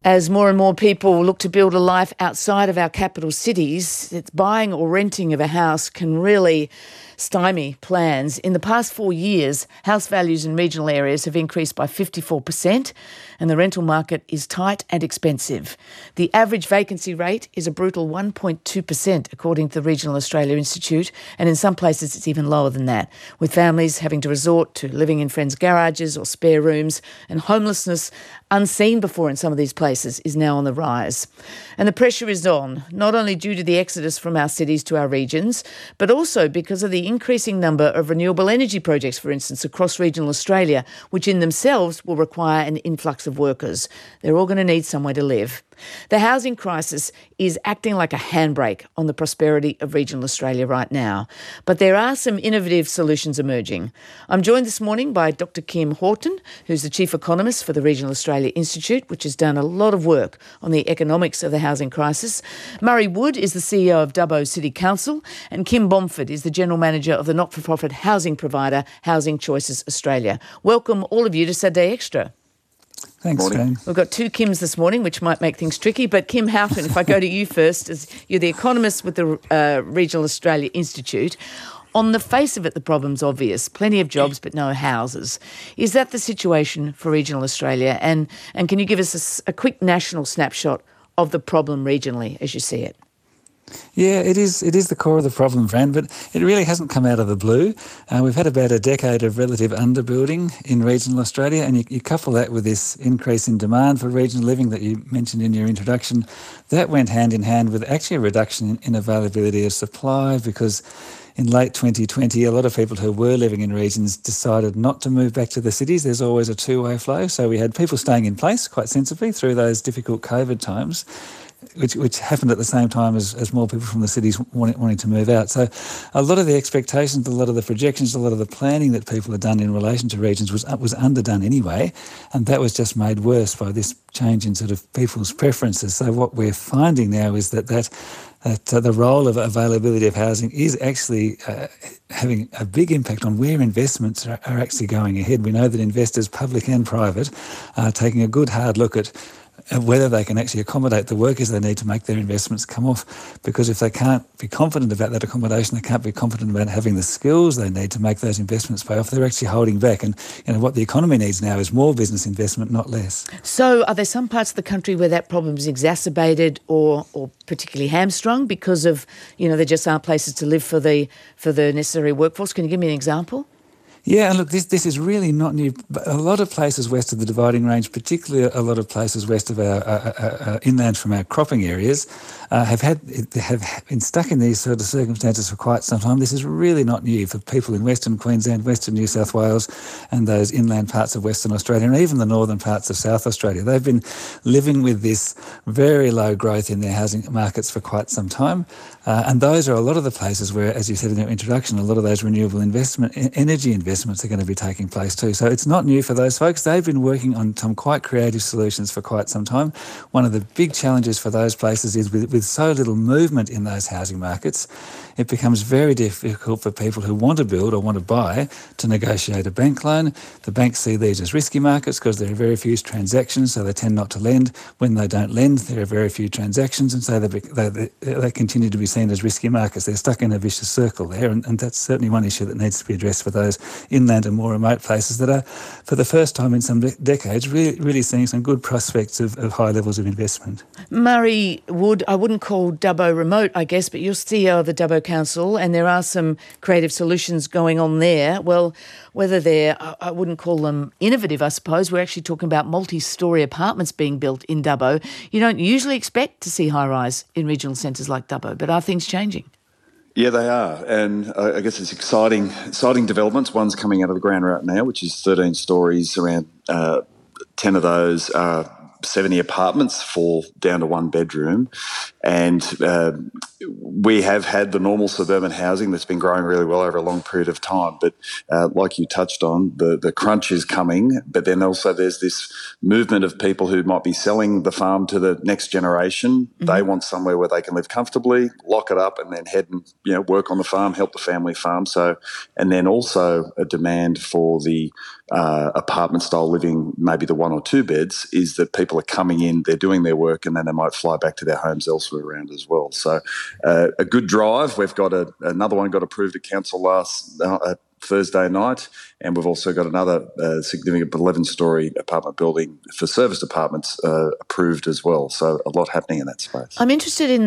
As more and more people look to build a life outside of our capital cities, buying or renting of a house can really stymie plans. In the past 4 years, house values in regional areas have increased by 54%, and the rental market is tight and expensive. The average vacancy rate is a brutal 1.2%, according to the Regional Australia Institute, and in some places it's even lower than that, with families having to resort to living in friends' garages or spare rooms, and homelessness, unseen before in some of these places, is now on the rise. And the pressure is on, not only due to the exodus from our cities to our regions, but also because of the increasing number of renewable energy projects, for instance, across regional Australia, which in themselves will require an influx of workers. They're all going to need somewhere to live. The housing crisis is acting like a handbrake on the prosperity of regional Australia right now. But there are some innovative solutions emerging. I'm joined this morning by Dr. Kim Horton, who's the Chief Economist for the Regional Australia Institute, which has done a lot of work on the economics of the housing crisis. Murray Wood is the CEO of Dubbo City Council, and Kim Bomford is the General Manager of the not-for-profit housing provider Housing Choices Australia. Welcome all of you to Saturday Extra. Thanks, Jane. We've got two Kims this morning, which might make things tricky. But Kim Houghton, if I go to you first, as you're the economist with the Regional Australia Institute. On the face of it, the problem's obvious. Plenty of jobs, but no houses. Is that the situation for regional Australia? And can you give us a quick national snapshot of the problem regionally as you see it? Yeah, it is the core of the problem, Fran, but it really hasn't come out of the blue. We've had about a decade of relative underbuilding in regional Australia, and you couple that with this increase in demand for regional living that you mentioned in your introduction. That went hand in hand with actually a reduction in availability of supply, because in late 2020, a lot of people who were living in regions decided not to move back to the cities. There's always a two-way flow. So we had people staying in place quite sensibly through those difficult COVID times, which happened at the same time as more people from the cities wanting to move out. So a lot of the expectations, a lot of the projections, a lot of the planning that people had done in relation to regions was underdone anyway, and that was just made worse by this change in sort of people's preferences. So what we're finding now is that the role of availability of housing is actually having a big impact on where investments are actually going ahead. We know that investors, public and private, are taking a good hard look at whether they can actually accommodate the workers they need to make their investments come off. Because if they can't be confident about that accommodation, they can't be confident about having the skills they need to make those investments pay off, they're actually holding back. And what the economy needs now is more business investment, not less. So are there some parts of the country where that problem is exacerbated or particularly hamstrung because of, there just aren't places to live for the necessary workforce? Can you give me an example? Yeah, and look, this is really not new. A lot of places west of the Dividing Range, particularly a lot of places west of our inland from our cropping areas, have been stuck in these sort of circumstances for quite some time. This is really not new for people in Western Queensland, Western New South Wales, and those inland parts of Western Australia, and even the northern parts of South Australia. They've been living with this very low growth in their housing markets for quite some time, and those are a lot of the places where, as you said in your introduction, a lot of those renewable energy investments are going to be taking place too. So it's not new for those folks. They've been working on some quite creative solutions for quite some time. One of the big challenges for those places is with so little movement in those housing markets, it becomes very difficult for people who want to build or want to buy to negotiate a bank loan. The banks see these as risky markets because there are very few transactions, so they tend not to lend. When they don't lend, there are very few transactions, and so they continue to be seen as risky markets. They're stuck in a vicious circle there, and that's certainly one issue that needs to be addressed for those inland and more remote places that are, for the first time in some decades, really seeing some good prospects of high levels of investment. Murray Wood, I wouldn't call Dubbo remote, I guess, but you're CEO of the Dubbo Council, and there are some creative solutions going on there. Well, whether they're, I wouldn't call them innovative, I suppose. We're actually talking about multi-storey apartments being built in Dubbo. You don't usually expect to see high-rise in regional centres like Dubbo, but are things changing? Yeah, they are, and I guess it's exciting developments. One's coming out of the ground right now, which is 13 stories, around 10 of those are 70 apartments, 4 down to 1 bedroom. And we have had the normal suburban housing that's been growing really well over a long period of time. But like you touched on, the crunch is coming, but then also there's this movement of people who might be selling the farm to the next generation. Mm-hmm. They want somewhere where they can live comfortably, lock it up, and then head and work on the farm, help the family farm. So, and then also a demand for the apartment style living, maybe the 1 or 2 beds, is that people people are coming in, they're doing their work, and then they might fly back to their homes elsewhere around as well. So a good drive. We've got another one got approved at council last Thursday night, and we've also got another significant 11-storey apartment building for serviced apartments approved as well. So a lot happening in that space. I'm interested in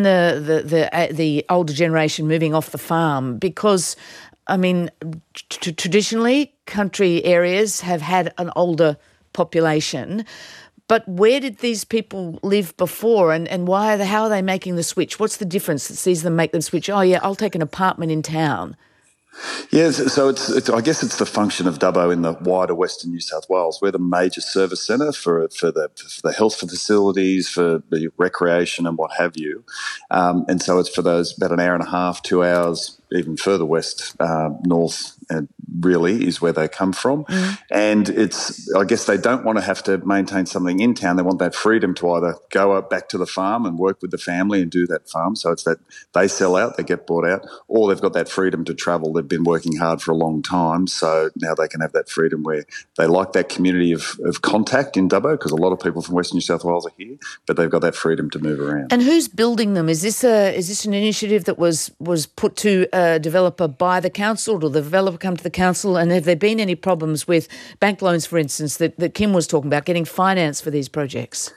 the older generation moving off the farm because, I mean, traditionally country areas have had an older population. But where did these people live before, and how are they making the switch? What's the difference that sees them make them switch? Oh yeah, I'll take an apartment in town. Yes, so it's I guess it's the function of Dubbo in the wider Western New South Wales. We're the major service centre for the health facilities, for the recreation and what have you. And so it's for those about an hour and a half, 2 hours, even further west, north, really is where they come from. And I guess they don't want to have to maintain something in town. They want that freedom to either go back to the farm and work with the family and do that farm. So it's that they sell out, they get bought out, or they've got that freedom to travel. They've been working hard for a long time, so now they can have that freedom where they like that community of contact in Dubbo, because a lot of people from Western New South Wales are here, but they've got that freedom to move around. And who's building them? Is this an initiative that was put to a developer by the council, or the developer come to the council? And have there been any problems with bank loans, for instance, that Kim was talking about, getting finance for these projects?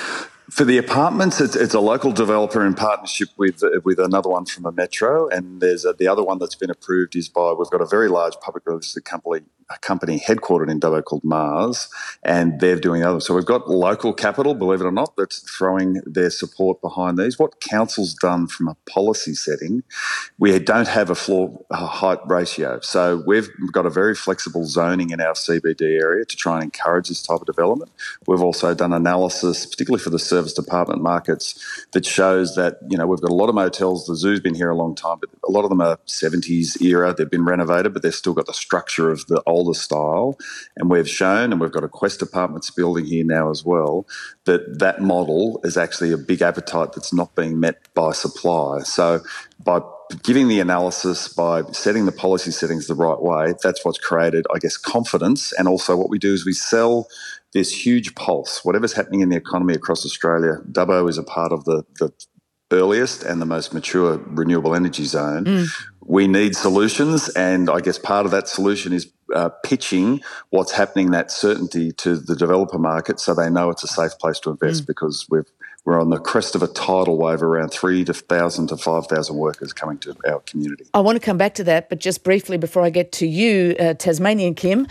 For the apartments, it's a local developer in partnership with another one from the Metro, and there's the other one that's been approved we've got a very large publicly listed company headquartered in Dubbo called Mars, and they're doing others. So we've got local capital, believe it or not, that's throwing their support behind these. What council's done from a policy setting, we don't have a floor height ratio. So we've got a very flexible zoning in our CBD area to try and encourage this type of development. We've also done analysis, particularly for the serviced apartment markets, that shows that, we've got a lot of motels. The zoo's been here a long time, but a lot of them are 70s era. They've been renovated, but they've still got the structure of the older style. And we've shown, and we've got a Quest Apartments building here now as well, that model is actually a big appetite that's not being met by supply. So by giving the analysis, by setting the policy settings the right way, that's what's created, I guess, confidence. And also what we do is we sell this huge pulse. Whatever's happening in the economy across Australia, Dubbo is a part of the earliest and the most mature renewable energy zone. We need solutions, and I guess part of that solution is pitching what's happening, that certainty, to the developer market, so they know it's a safe place to invest, because we're on the crest of a tidal wave, around 3,000 to 5,000 workers coming to our community. I want to come back to that, but just briefly before I get to you, Tasmanian Kim,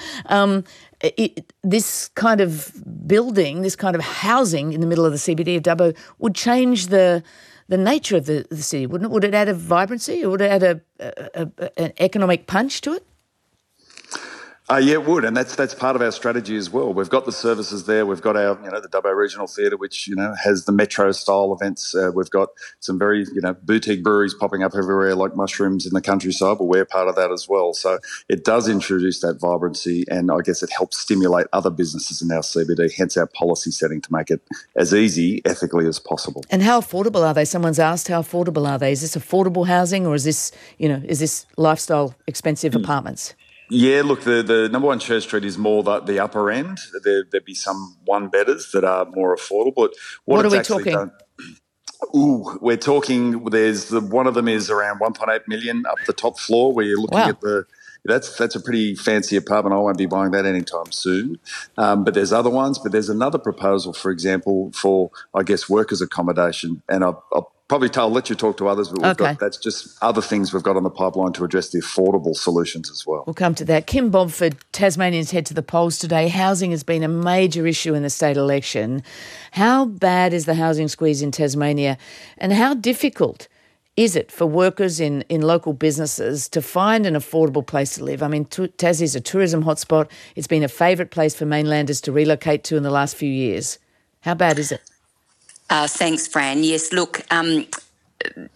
this kind of building, this kind of housing in the middle of the CBD of Dubbo would change the nature of the city, wouldn't it? Would it add a vibrancy, or would it add an economic punch to it? Yeah, it would, and that's part of our strategy as well. We've got the services there. We've got our, the Dubbo Regional Theatre, which, has the metro-style events. We've got some very, boutique breweries popping up everywhere like mushrooms in the countryside, but we're part of that as well. So it does introduce that vibrancy, and I guess it helps stimulate other businesses in our CBD, hence our policy setting to make it as easy, ethically as possible. And how affordable are they? Someone's asked, how affordable are they? Is this affordable housing, or is this lifestyle expensive apartments? Yeah, look, the number one Church Street is more the upper end. There'd be some one-bedders that are more affordable. But what are we talking? We're talking, one of them is around 1.8 million up the top floor, where you're looking at that's a pretty fancy apartment. I won't be buying that anytime soon. But there's other ones. But there's another proposal, for example, for, I guess, workers' accommodation. And I'll let you talk to others, but that's just other things we've got on the pipeline to address the affordable solutions as well. We'll come to that. Kim Bobford, Tasmanians head to the polls today. Housing has been a major issue in the state election. How bad is the housing squeeze in Tasmania, and how difficult is it for workers in local businesses to find an affordable place to live? I mean, Tassie is a tourism hotspot. It's been a favourite place for mainlanders to relocate to in the last few years. How bad is it? Thanks, Fran. Yes, look,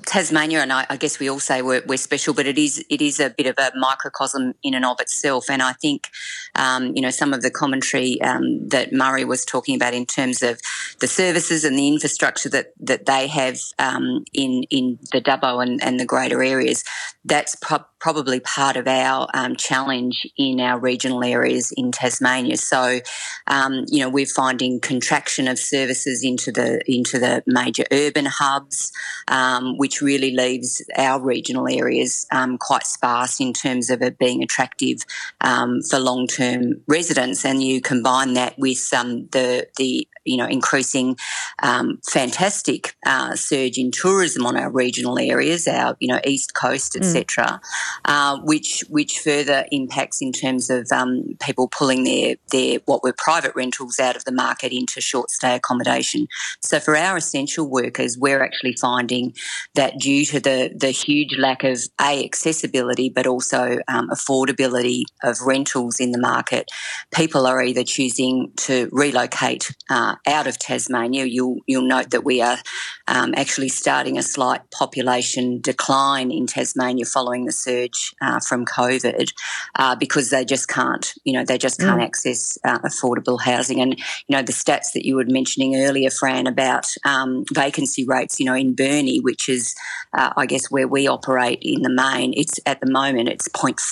Tasmania, and I guess we all say we're special, but it is a bit of a microcosm in and of itself. And I think, some of the commentary that Murray was talking about in terms of the services and the infrastructure that they have in the Dubbo and the greater areas, that's probably part of our challenge in our regional areas in Tasmania. So, we're finding contraction of services into the major urban hubs, which really leaves our regional areas quite sparse in terms of it being attractive for long-term residents. And you combine that with the increasing fantastic surge in tourism on our regional areas, our east coast, etc., which further impacts in terms of people pulling their what were private rentals out of the market into short stay accommodation. So for our essential workers, we're actually finding that due to the huge lack of accessibility but also affordability of rentals in the market, people are either choosing to relocate out of Tasmania. You'll note that we are actually starting a slight population decline in Tasmania following the surge from COVID because they just can't access affordable housing. And the stats that you were mentioning earlier, Fran, about vacancy rates, in Burnie, which is I guess where we operate in the main, it's at the moment it's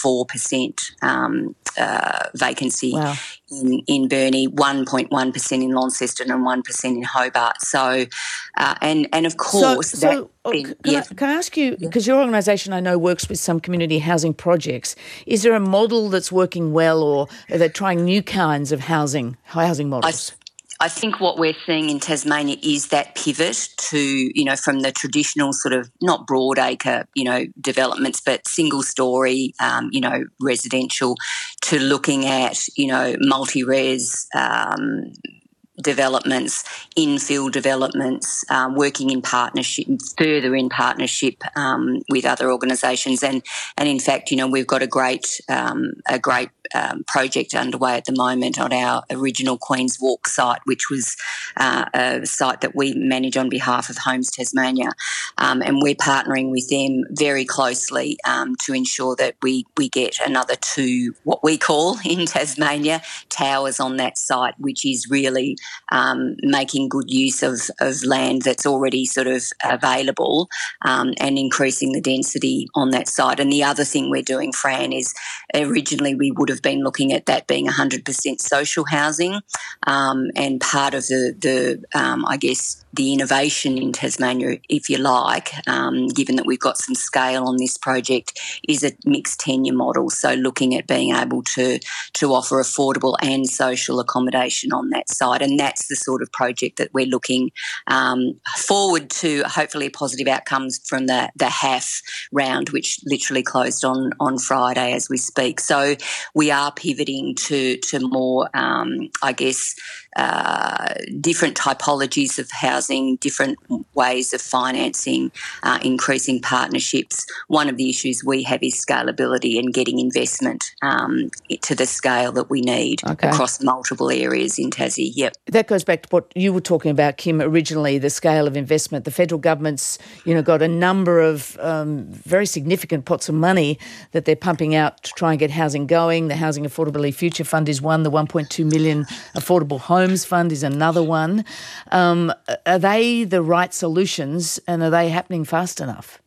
0.4% vacancy. Wow. In Burnie, 1.1% in Launceston and 1% in Hobart. So, and of course... Can I ask you, because your organisation I know works with some community housing projects, is there a model that's working well, or are they trying new kinds of housing models? I think what we're seeing in Tasmania is that pivot to, from the traditional sort of not broad acre, developments, but single story, residential, to looking at, multi-res developments, infill developments, working in partnership, further in partnership with other organisations, and in fact, we've got a great project underway at the moment on our original Queen's Walk site, which was a site that we manage on behalf of Homes Tasmania, and we're partnering with them very closely to ensure that we get another 2, what we call in Tasmania, towers on that site, which is really making good use of land that's already sort of available and increasing the density on that site. And the other thing we're doing, Fran, is originally we would have been looking at that being 100% social housing, and part of I guess the innovation in Tasmania, if you like, given that we've got some scale on this project, is a mixed tenure model. So looking at being able to offer affordable and social accommodation on that site. And that's the sort of project that we're looking forward to, hopefully positive outcomes from the HAF round, which literally closed on Friday as we speak. So we are pivoting to more, I guess, different typologies of housing, different ways of financing, increasing partnerships. One of the issues we have is scalability and getting investment to the scale that we need across multiple areas in Tassie. Yep. That goes back to what you were talking about, Kim, originally, the scale of investment. The federal government's, got a number of very significant pots of money that they're pumping out to try and get housing going. The Housing Affordability Future Fund is one. The 1.2 million Affordable Homes Fund is another one. Are they the right solutions, and are they happening fast enough?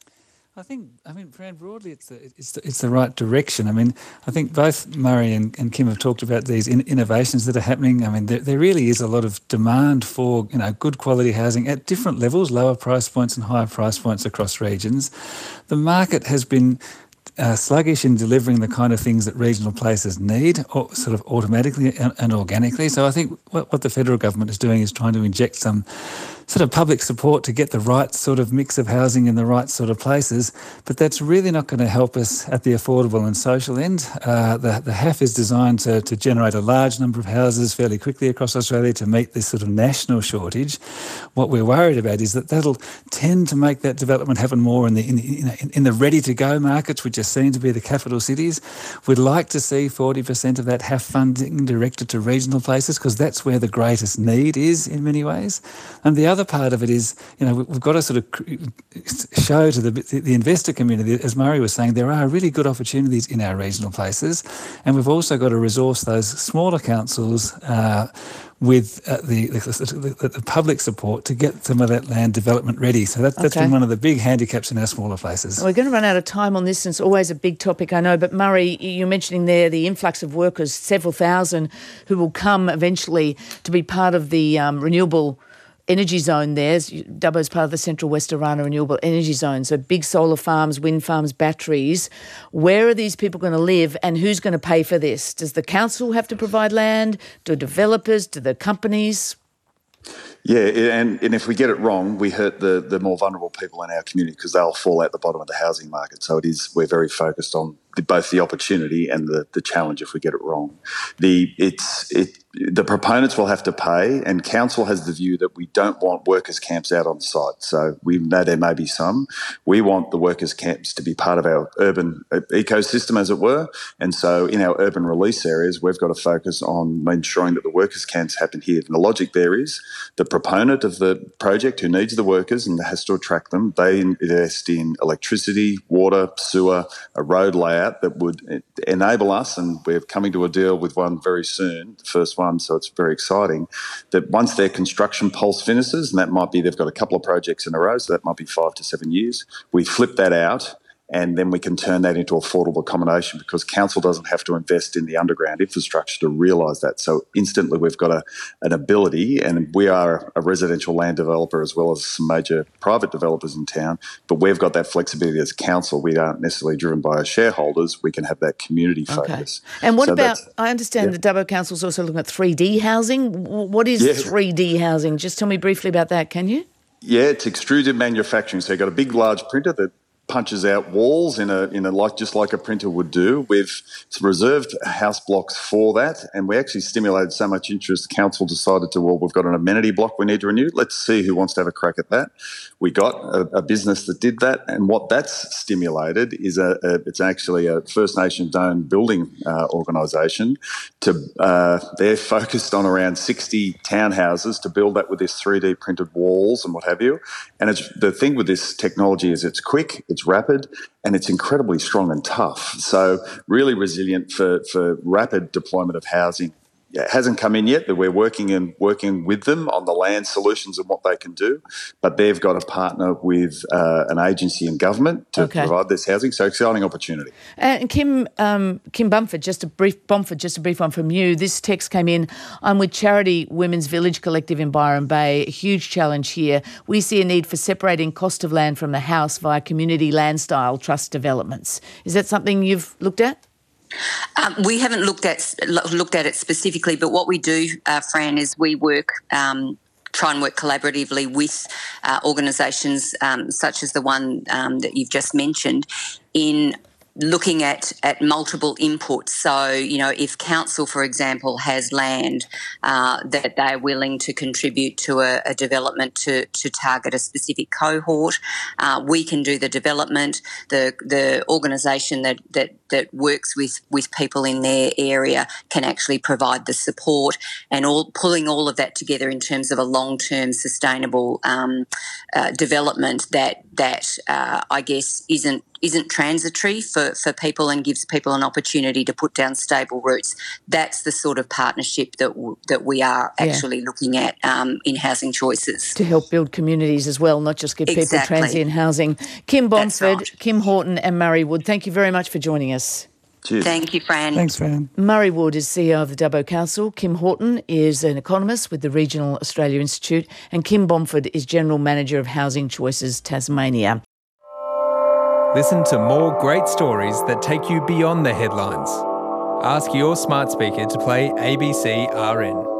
Fran, broadly it's the right direction. I think both Murray and Kim have talked about these innovations that are happening. There really is a lot of demand for, good quality housing at different levels, lower price points and higher price points across regions. The market has been sluggish in delivering the kind of things that regional places need, or sort of automatically and organically. So I think what the federal government is doing is trying to inject some sort of public support to get the right sort of mix of housing in the right sort of places, but that's really not going to help us at the affordable and social end. The HAF is designed to generate a large number of houses fairly quickly across Australia to meet this sort of national shortage. What we're worried about is that that'll tend to make that development happen more in the ready-to-go markets, which are seen to be the capital cities. We'd like to see 40% of that HAF funding directed to regional places because that's where the greatest need is in many ways. And the other other part of it is, we've got to sort of show to the investor community, as Murray was saying, there are really good opportunities in our regional places, and we've also got to resource those smaller councils with the public support to get some of that land development ready. So that's been one of the big handicaps in our smaller places. We're going to run out of time on this, and it's always a big topic, I know. But Murray, you're mentioning there the influx of workers, several thousand, who will come eventually to be part of the renewable energy zone there. Dubbo's part of the Central West Orana Renewable Energy Zone. So big solar farms, wind farms, batteries. Where are these people going to live, and who's going to pay for this? Does the council have to provide land? Do developers? Do the companies? Yeah, and if we get it wrong, we hurt the more vulnerable people in our community, because they'll fall out the bottom of the housing market. So we're very focused on both the opportunity and the challenge if we get it wrong. The proponents will have to pay, and council has the view that we don't want workers' camps out on site. So we know there may be some. We want the workers' camps to be part of our urban ecosystem, as it were. And so in our urban release areas, we've got to focus on ensuring that the workers' camps happen here. And the logic there is the proponent of the project who needs the workers and has to attract them, they invest in electricity, water, sewer, a road layout that would enable us, and we're coming to a deal with one very soon, the first one, so it's very exciting, that once their construction pulse finishes, and that might be they've got a couple of projects in a row, so that might be 5 to 7 years, we flip that out, and then we can turn that into affordable accommodation, because council doesn't have to invest in the underground infrastructure to realise that. So instantly we've got an ability, and we are a residential land developer as well as some major private developers in town, but we've got that flexibility as council. We aren't necessarily driven by our shareholders. We can have that community focus. And what about, I understand the Dubbo Council's also looking at 3D housing. What is 3D housing? Just tell me briefly about that, can you? Yeah, it's extruded manufacturing. So you've got a big, large printer that punches out walls in a just like a printer would do. We've reserved house blocks for that, and we actually stimulated so much interest, council decided we've got an amenity block we need to renew. Let's see who wants to have a crack at that. We got a business that did that, and what that's stimulated is it's actually a First Nations-owned building organisation. They're focused on around 60 townhouses to build that with this 3D printed walls and what have you. And the thing with this technology is it's quick, it's rapid, and it's incredibly strong and tough. So really resilient for rapid deployment of housing. It hasn't come in yet, but we're working with them on the land solutions and what they can do. But they've got to partner with an agency in government to provide this housing. So exciting opportunity. And Kim Bumford, just a brief one from you. This text came in. I'm with Charity Women's Village Collective in Byron Bay. A huge challenge here. We see a need for separating cost of land from the house via community land style trust developments. Is that something you've looked at? We haven't looked at it specifically, but what we do, Fran, is we try and work collaboratively with organisations such as the one that you've just mentioned in looking at multiple inputs. So, if council, for example, has land that they're willing to contribute to a development to target a specific cohort, we can do the development. The organisation that works with people in their area can actually provide the support, and pulling all of that together in terms of a long-term sustainable development that I guess isn't transitory for people and gives people an opportunity to put down stable roots. That's the sort of partnership that we are actually looking at in Housing Choices. To help build communities as well, not just give people transient housing. Kim Bonsford, Kim Horton and Murray Wood, thank you very much for joining us. Cheers. Thank you, Fran. Thanks, Fran. Murray Wood is CEO of the Dubbo Council. Kim Horton is an economist with the Regional Australia Institute, and Kim Bonsford is General Manager of Housing Choices Tasmania. Listen to more great stories that take you beyond the headlines. Ask your smart speaker to play ABC RN.